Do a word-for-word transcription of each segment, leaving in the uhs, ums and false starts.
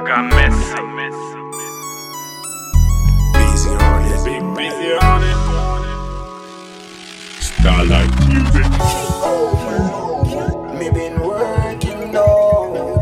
got messy. Busy on it. Big busy on it. Starlight music. Me been working all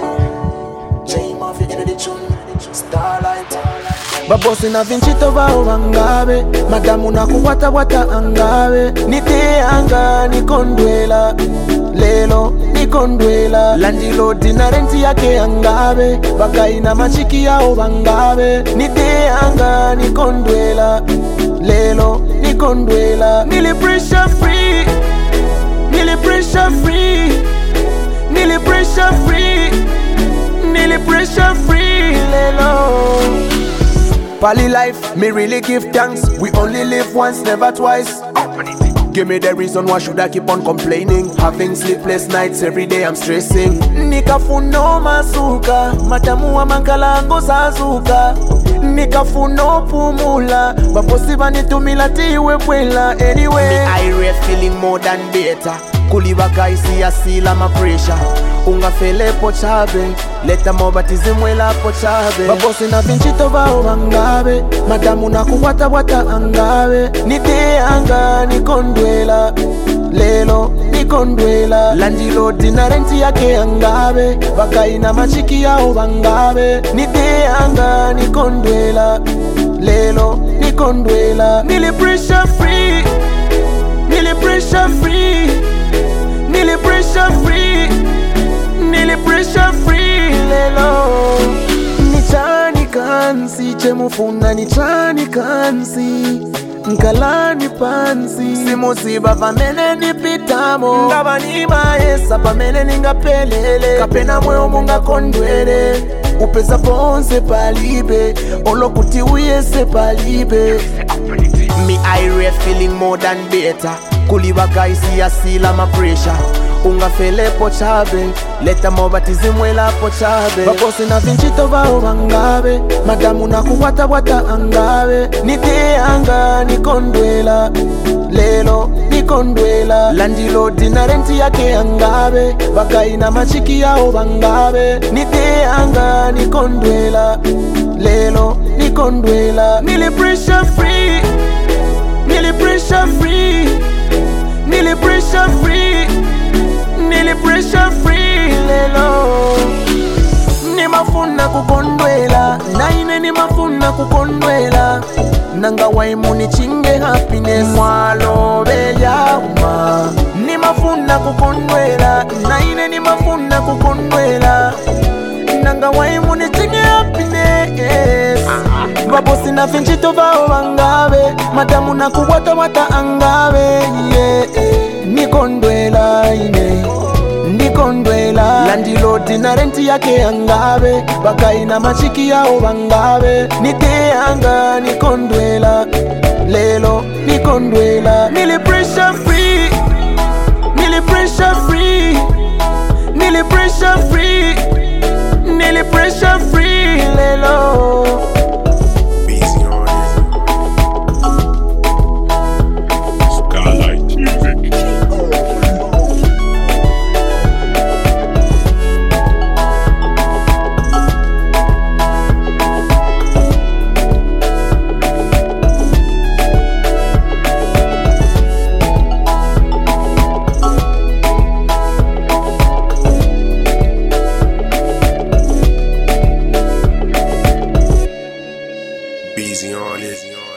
day. Dream of it in the tune. Starlight. Babosi na vinchito vao vangabe, madamu na kuwata wata angabe. Nite anga nikondwela, lelo nikondwela. Landilo dina renti yake angabe, bakai na machiki yao vangabe. Nite anga nikondwela, lelo nikondwela. Nili pressure free, nili pressure free, nili pressure free, nili pressure free, lelo. Pali life, me really give thanks. We only live once, never twice. Give me the reason why should I keep on complaining. Having sleepless nights, every day I'm stressing. Nikafuno masuka, matamu wa mankalango sazuka. Nikafuno pumula, babosi banitumila tiwe pwela. Anyway, me I ref feeling more than better. Kuliba kaisi ya sila ma pressure. Unga fele po chabe, leta mobatism wela po chabe. Babosi na vinchito vao vangabe, madamu na kuwata wata angabe. Nite anga nikondwela, lelo nikondwela. Landilo dina renti yake angabe, bakai na machiki yao vangabe. Nite anga nikondwela, lelo nikondwela. Nili pressure free, nili pressure free, nili pressure free, nili pressure free, lelo. Nichani kansi, chemufuna nichani kansi. Nkalani pansi, simuziba vamene nipitamo. Ngaba ni maesa pamene ningapelele. Kapena mweo munga kondwele. Upesa ponse palibe, olokuti uyese palibe. Me I ref feeling more than better. Kuliba kaisi ya sila ma pressure. Unga fele po chabe, leta mobatism wela po chabe. Babosi na vinchito vao vangabe, madamu na kuwata wata angabe. Nite anga nikondwela, lelo nikondwela. Landilo dina renti yake angabe, bakai na machiki yao vangabe. Nite anga nikondwela, lelo nikondwela. Nili pressure free, nili pressure free, nili pressure free, nili pressure free, lelo. Nimafuna kukondwela, naine nimafuna kukondwela. Nanga waimu ni chinge happiness, mwalo beya uma. Nimafuna kukondwela, naine nimafuna kukondwela. Nanga waimu ni chinge happiness. Babosi na vinchito vao vangabe, madamu na kuwata wata angabe. Yeah, nikondwela ine, nikondwela. Landilo dina renti yake angabe, bakai na machiki yao vangabe. Nite anga nikondwela, lelo nikondwela. Nili pressure free, nili pressure free, nili pressure free, nili pressure free, lelo. Busy on it. Starlight music. Busy on it.